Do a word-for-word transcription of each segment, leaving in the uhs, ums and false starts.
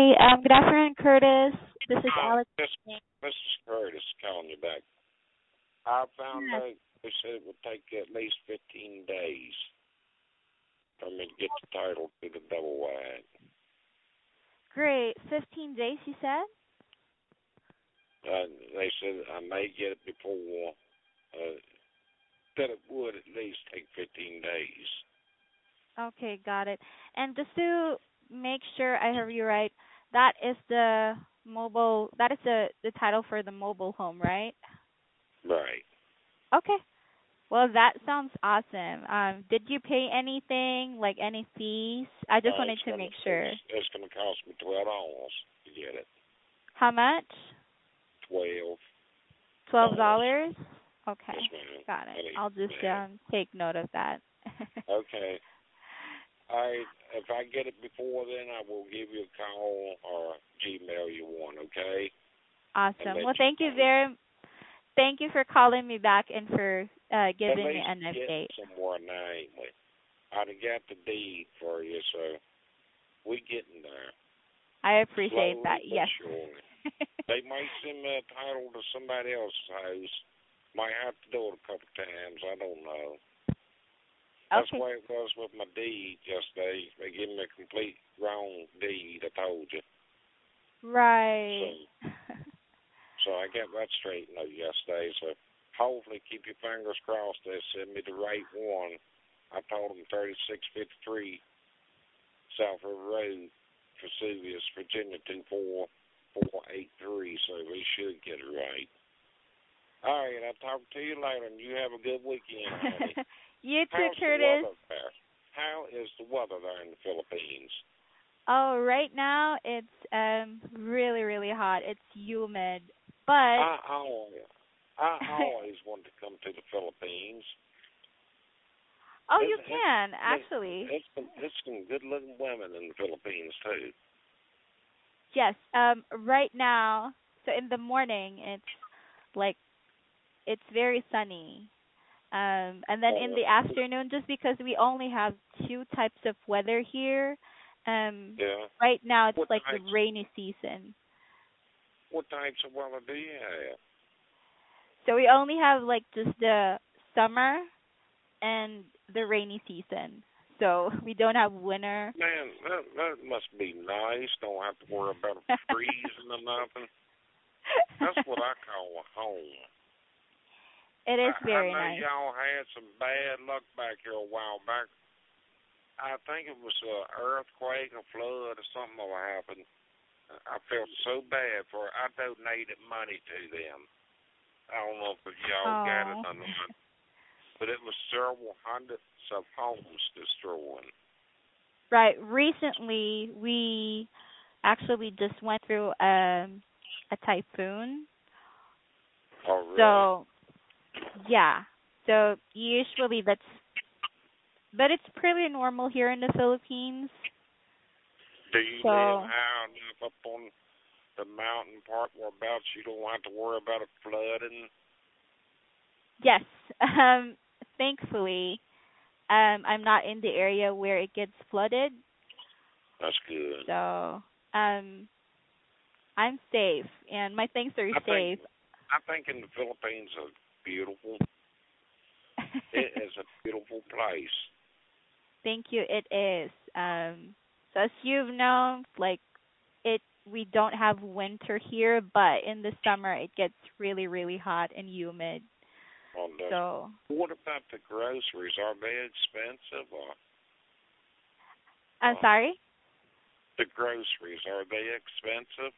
Hi, um, good afternoon, Curtis. This is Uh, Alex. this, this is Curtis calling you back. I found Yes. out they said it would take at least fifteen days for me to get the title to the double wide. Great. fifteen days, you said? Uh, they said I may get it before, uh, that it would at least take fifteen days. Okay, got it. And just to make sure I heard you right, that is the mobile, that is the, the title for the mobile home, right? Right. Okay. Well, that sounds awesome. Um, did you pay anything, like any fees? I just Uh, wanted it's to gonna make sure. it's, it's gonna cost me twelve dollars to get it. How much? Twelve Twelve dollars. dollars? Okay. Yes, ma'am. Got it. Honey, I'll just ma'am. um take note of that. Okay. I if I get it before then, I will give you a call or Gmail you one, okay? And Awesome. let Well, you thank you know. very thank you for calling me back and for uh At giving me least an getting update. somewhere now, ain't we? I'd have got the deed for you, so we getting there. I appreciate that. Slowly but Yes. surely. They might send me a title to somebody else's house. Might have to do it a couple times. I don't know. That's Okay. the way it was with my deed yesterday. They gave me a complete wrong deed, I told you. So, Right. so I got that straightened out yesterday. So hopefully keep your fingers crossed they send me the right one. I told them thirty-six fifty-three South River Road, Vesuvius, Virginia two four four eight three. So we should get it right. All right, I'll talk to you later, and you have a good weekend, honey. You too, How's the Curtis. weather there? How is the weather there in the Philippines? Oh, right now it's um really really hot. It's humid, but I always, I always want to come to the Philippines. oh, It's, you it's, can actually. it's, some, it's some good-looking women in the Philippines too. Yes. Um, right now, so in the morning it's like it's very sunny. Um, and then in Oh, the afternoon, just because we only have two types of weather here, um, yeah. right now it's What like the types? rainy season. What types of weather do you have? So we only have like just the summer and the rainy season. So we don't have winter. Man, that that must be nice. Don't have to worry about freezing or nothing. That's what I call a home. It I, is I very know nice. y'all had some bad luck back here a while back. I think it was an earthquake, a flood, or something that happened. I felt so bad for it. I donated money to them. I don't know if y'all got it Oh. or not, but it was several hundreds of homes destroyed. Right. Recently, we actually just went through um, a typhoon. Oh, really? So, yeah. So usually that's, but it's pretty normal here in the Philippines. Do you live So, high enough up on the mountain part whereabouts you don't have to worry about it flooding? yes. Um, thankfully, um, I'm not in the area where it gets flooded. That's good. So, um, I'm safe, and my things are I think safe. I think in the Philippines are beautiful. It is a beautiful place. Thank you. It is. Um, so as you've known, like it, we don't have winter here, but in the summer it gets really, really hot and humid. On the, So, what about the groceries? Are they expensive or I'm uh, sorry. the groceries are they expensive?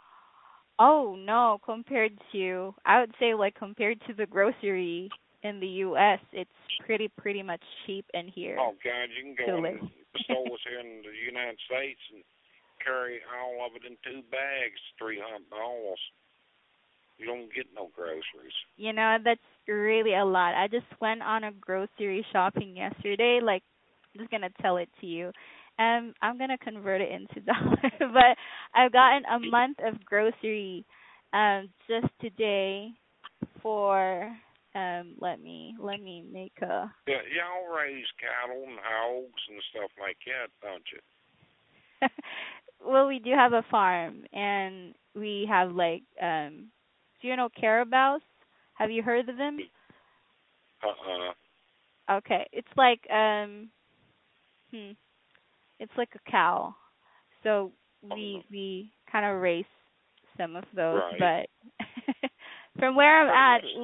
Oh no, compared to, I would say like compared to the grocery in the U S, it's pretty, pretty much cheap in here Oh God, you can to go live. in the stores here in the United States and carry all of it in two bags, three hundred dollars. You don't get no groceries. You know, that's really a lot. I just went on a grocery shopping yesterday. Like, I'm just gonna tell it to you. Um, I'm gonna convert it into dollars, but I've gotten a month of grocery, um, just today for um. Let me let me make a. Yeah, y'all raise cattle and hogs and stuff like that, don't you? well, we do have a farm, and we have like um. Do you know carabaos? Have you heard of them? Uh-uh. Okay, it's like um. Hmm. It's like a cow. So Oh, we we kind of race some of those, right. but from where I'm Pretty at, much.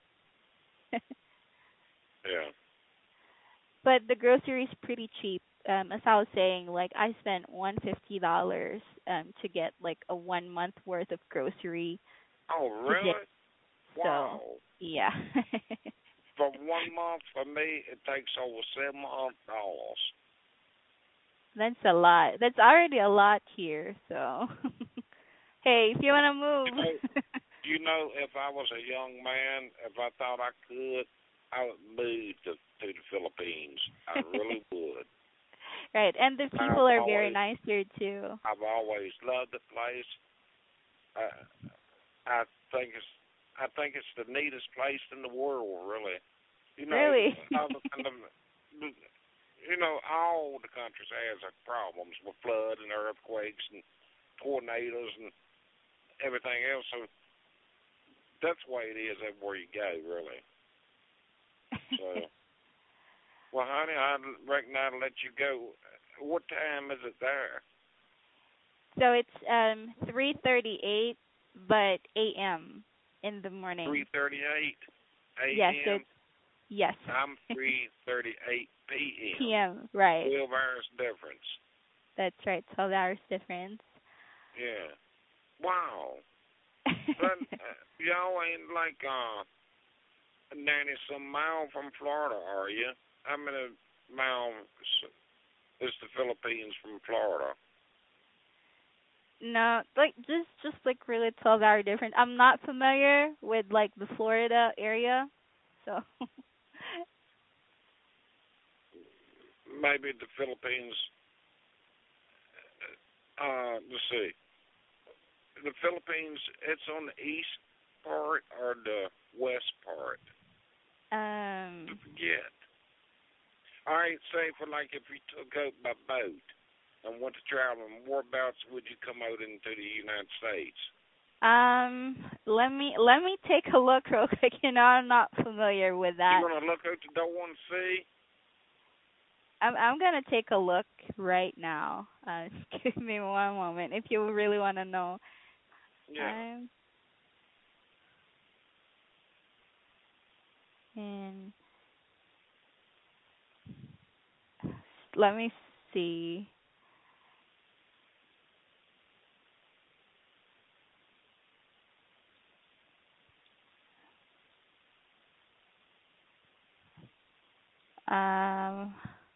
Yeah. but the grocery's pretty cheap. Um, as I was saying, like I spent one fifty dollars um to get like a one month worth of grocery Oh, today. really? So Wow. yeah, For one month, for me, it takes over seven hundred dollars. that's a lot. That's already a lot here. So hey, if you wanna You know, move, you know, if I was a young man, if I thought I could, I would move to, to the Philippines. I really would. right? And the I've people are very always, nice here too. I've always loved the place. I, I think it's, I think it's the neatest place in the world, really. You know, Really? other than the, you know, all the countries has their problems with flood and earthquakes and tornadoes and everything else. So that's the way it is everywhere you go, really. So, well, honey, I reckon I'll let you go. What time is it there? So it's um three thirty eight, but A M in the morning. Three thirty-eight Yes, so a.m. it's yes. I'm three thirty-eight p.m. P M. Right. Twelve hours difference. That's right. Twelve hours difference. Yeah. Wow. But uh, y'all ain't like uh ninety some mile from Florida, are you? How many miles is the Philippines from Florida? No, like just just like really twelve hour difference. I'm not familiar with like the Florida area, so Maybe the Philippines. Uh, let's see. The Philippines, it's on the east part or the west part. I um forget. All right, say for like if you took out by boat and went to traveling, whereabouts would you come out into the United States? um let me let me take a look real quick. You know, I'm not familiar with You that. gonna look out the door and see? I'm I'm gonna take a look right now. Uh, just give me one moment if you really want to know. Yeah. I'm in. Let me see. Um,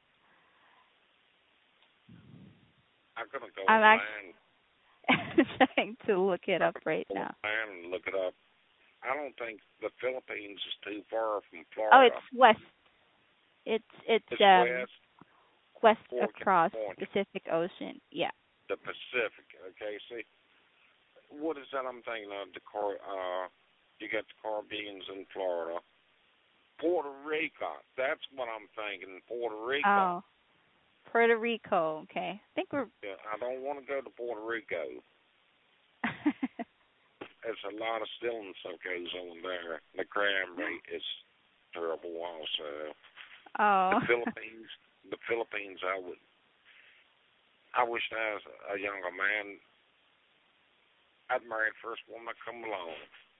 I'm gonna go I'm online. actually trying to look it I'm up gonna right go now. online and look it up. I don't think the Philippines is too far from Oh, it's Florida. west. It's it's It's um west, west or across California, Pacific Ocean. Yeah. the Pacific. Okay, see, what is that? I'm thinking of the car. Uh, you got the Caribbeans in Florida, Puerto Rico. That's what I'm thinking. Puerto Rico. Oh, Puerto Rico. Okay. I think we're. Yeah, I don't want to go to Puerto Rico. There's a lot of stealing stuff goes on there. The crime rate is terrible also. Oh. The Philippines, the Philippines, I would, I wish I was a younger man. I'd marry the first woman that come along.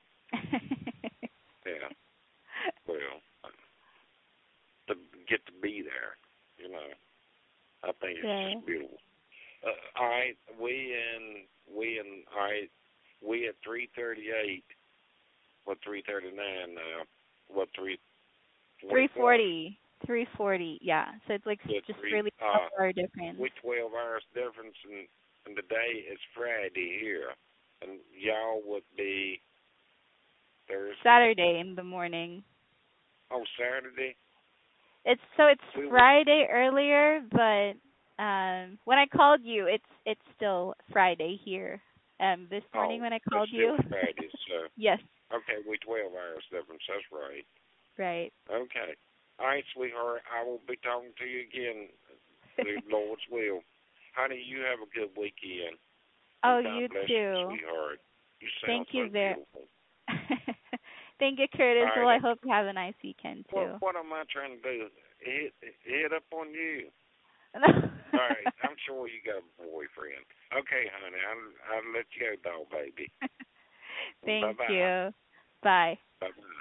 Yeah, well, to get to be there, you know, I think it's Right. just beautiful. Uh, all right, we in, we in, all right, we at three thirty-eight, what, three thirty-nine now, what, three Three forty-four? forty. Three forty. Yeah. So it's like Yeah, just three, really twelve uh, hour difference. we twelve hours difference, and, and the day is Friday here, and y'all would be Thursday. Saturday in the morning. Oh, Saturday. It's so it's We would. Friday earlier, but um when I called you, it's it's still Friday here. Um this morning Oh, when I it's called still you. Friday. So Yes, okay, we twelve hours difference. That's right. right. Okay. All right, sweetheart. I will be talking to you again, the Lord's will. honey, you have a good weekend. Oh, And God you bless you, too. sweetheart. You sound Thank so you very. beautiful. Thank you, Curtis. All Well, I right. hope you have a nice weekend What, too. what am I trying to do? Hit, hit up on you. All right. I'm sure you got a boyfriend. Okay, honey. I'll, I'll let you go, dog baby. Thank Bye-bye. you. Bye. Bye-bye.